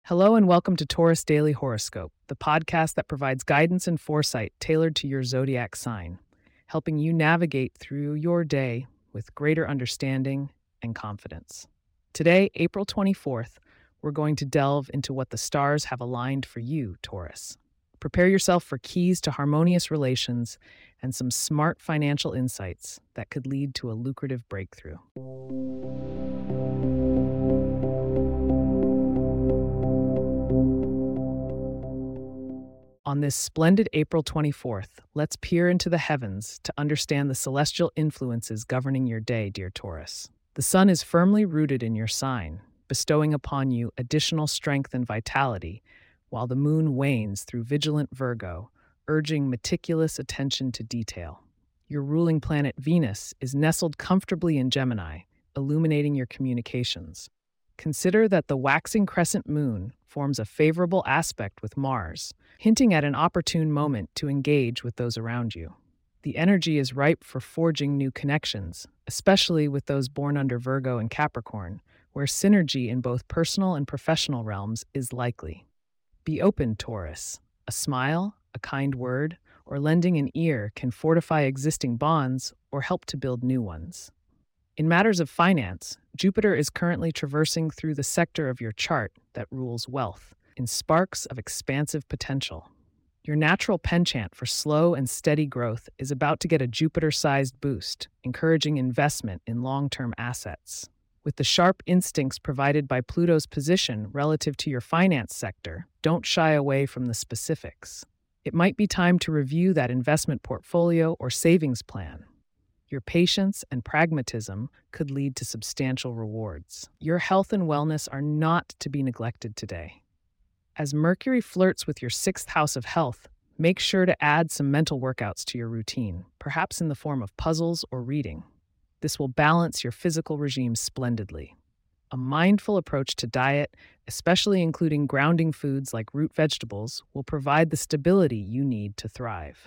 Hello and welcome to Taurus Daily Horoscope, the podcast that provides guidance and foresight tailored to your zodiac sign, helping you navigate through your day with greater understanding and confidence. Today, April 24th, we're going to delve into what the stars have aligned for you, Taurus. Prepare yourself for keys to harmonious relations and some smart financial insights that could lead to a lucrative breakthrough. On this splendid April 24th, let's peer into the heavens to understand the celestial influences governing your day, dear Taurus. The sun is firmly rooted in your sign, bestowing upon you additional strength and vitality, while the moon wanes through vigilant Virgo, urging meticulous attention to detail. Your ruling planet Venus is nestled comfortably in Gemini, illuminating your communications. Consider that the waxing crescent moon forms a favorable aspect with Mars, hinting at an opportune moment to engage with those around you. The energy is ripe for forging new connections, especially with those born under Virgo and Capricorn, where synergy in both personal and professional realms is likely. Be open, Taurus. A smile, a kind word, or lending an ear can fortify existing bonds or help to build new ones. In matters of finance, Jupiter is currently traversing through the sector of your chart that rules wealth, in sparks of expansive potential. Your natural penchant for slow and steady growth is about to get a Jupiter-sized boost, encouraging investment in long-term assets. With the sharp instincts provided by Pluto's position relative to your finance sector, don't shy away from the specifics. It might be time to review that investment portfolio or savings plan. Your patience and pragmatism could lead to substantial rewards. Your health and wellness are not to be neglected today. As Mercury flirts with your sixth house of health, make sure to add some mental workouts to your routine, perhaps in the form of puzzles or reading. This will balance your physical regime splendidly. A mindful approach to diet, especially including grounding foods like root vegetables, will provide the stability you need to thrive.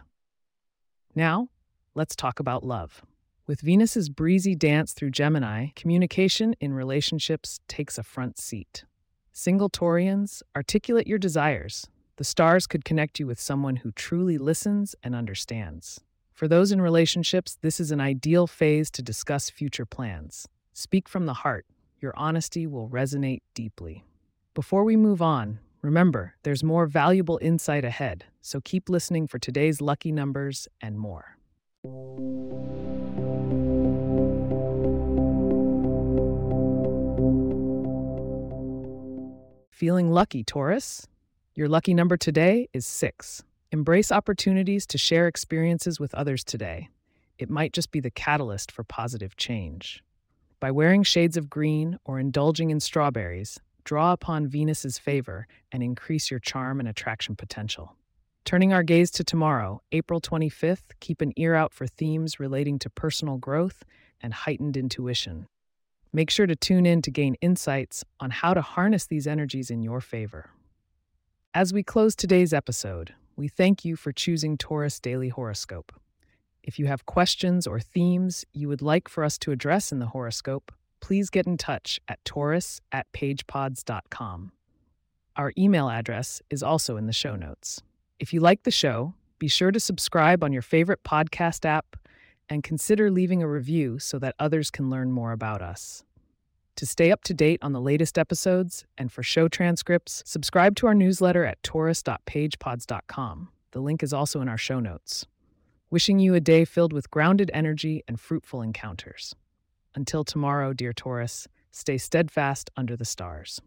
Now, let's talk about love. With Venus's breezy dance through Gemini, communication in relationships takes a front seat. Single Taurians, articulate your desires. The stars could connect you with someone who truly listens and understands. For those in relationships, this is an ideal phase to discuss future plans. Speak from the heart. Your honesty will resonate deeply. Before we move on, remember, there's more valuable insight ahead, so keep listening for today's lucky numbers and more. Feeling lucky, Taurus? Your lucky number today is 6. Embrace opportunities to share experiences with others today. It might just be the catalyst for positive change. By wearing shades of green or indulging in strawberries, draw upon Venus's favor and increase your charm and attraction potential. Turning our gaze to tomorrow, April 25th, keep an ear out for themes relating to personal growth and heightened intuition. Make sure to tune in to gain insights on how to harness these energies in your favor. As we close today's episode, we thank you for choosing Taurus Daily Horoscope. If you have questions or themes you would like for us to address in the horoscope, please get in touch at taurus@pagepods.com. Our email address is also in the show notes. If you like the show, be sure to subscribe on your favorite podcast app and consider leaving a review so that others can learn more about us. To stay up to date on the latest episodes and for show transcripts, subscribe to our newsletter at taurus.pagepods.com. The link is also in our show notes. Wishing you a day filled with grounded energy and fruitful encounters. Until tomorrow, dear Taurus, stay steadfast under the stars.